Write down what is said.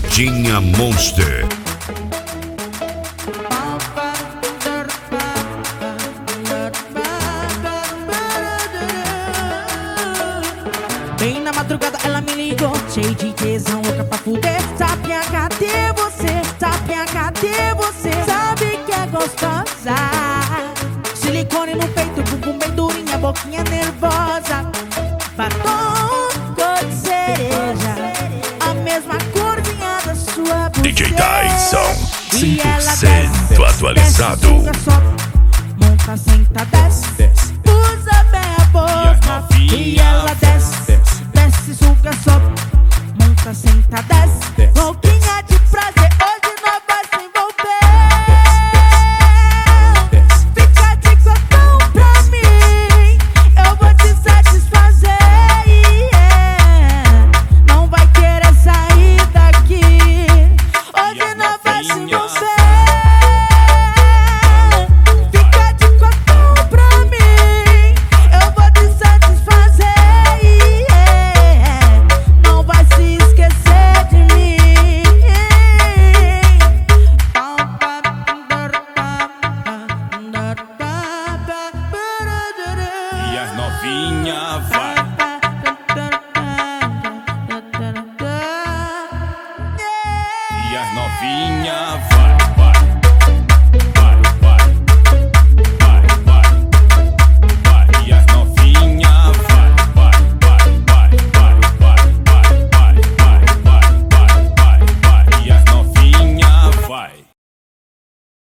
Vidinha Monster. Bem na madrugada ela me ligou, cheio de tesão, louca pra fuder. Sapinha, cadê você? Sapinha, cadê você? Sabe que é gostosa. Silicone no peito, bumbum bem durinha, boquinha nervosa. Batom cor de cereja, a mesma corzinha da sua buceta. DJ Tyson, E ela 100% desce, atualizado. desce, suga, sobe, monta, senta, desce, usa bem a boca. E ela desce, desce, suga, sobe, monta, senta, desce, louquinha de prazer, hoje nós vai se envolver. Fica de cotão pra mim, eu vou te satisfazer, yeah. Não vai querer sair daqui, hoje nós vai se envolver. Fica de cotão pra mim, eu vou te satisfazer, yeah. Não vai se esquecer de mim. E as novinha vai. E as novinha